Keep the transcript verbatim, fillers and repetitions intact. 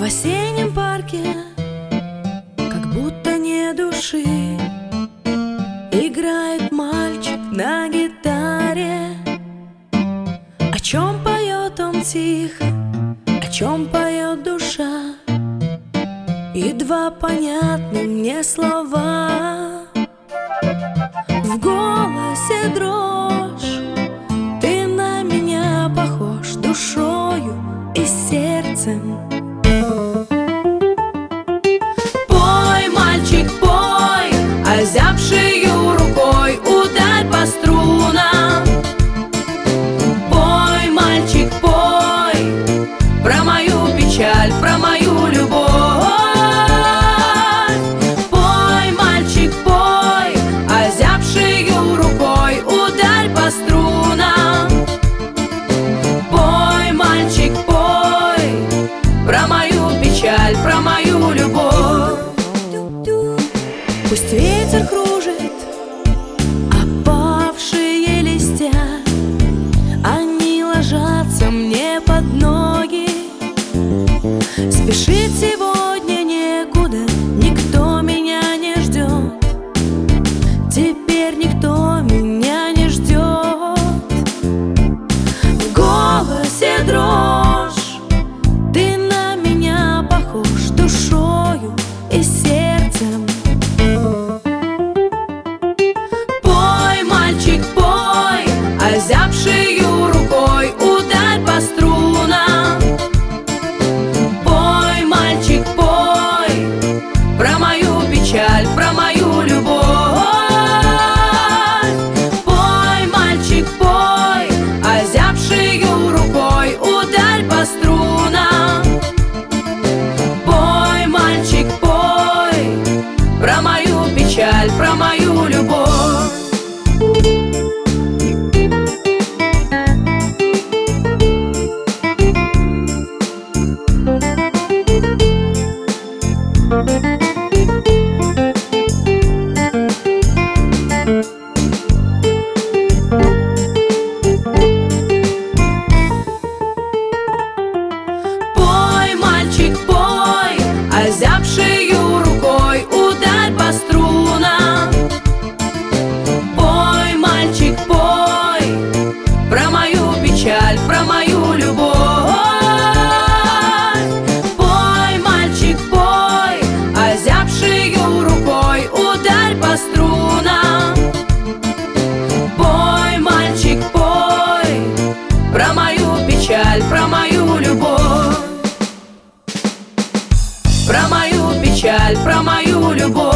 осеннем парке, как будто не души, играет мальчик на гитаре. О чем поет он тихо, о чем поет душа, едва понятны мне слова. В голосе дрожь, ты на меня похож душою и сердцем. Пой, мальчик, пой, озябшею рукой ударь по струнам. Пой, мальчик, пой, про мою печаль, про мою любовь. Пой, мальчик, пой, озябшею рукой ударь по струнам. Пой, мальчик, пой, про мою печаль, про мою любовь. Пусть ветер кружит опавшие листья, они ложатся мне под ноги. Спешить сегодня некуда, никто меня не ждет. Теперь никто меня не ждет. В голосе дрожь, ты на меня похож душою и сердцем. Пой, мальчик, пой, озябшею рукой ударь по струнам. Пой, мальчик, пой, про мою печаль, про мою любовь. Пой, мальчик, пой, озябшею рукой ударь по струнам. Пой, мальчик, пой, про мою печаль, про мою любовь. Пой, мальчик, пой, озябшею рукой ударь по струнам. Пой, мальчик, пой, про мою печаль, про мою любовь. Пой, мальчик, пой, озябшею рукой ударь по струнам. Пой, мальчик, пой, про мою печаль, про мою любовь. Про мою печаль, про мою любовь.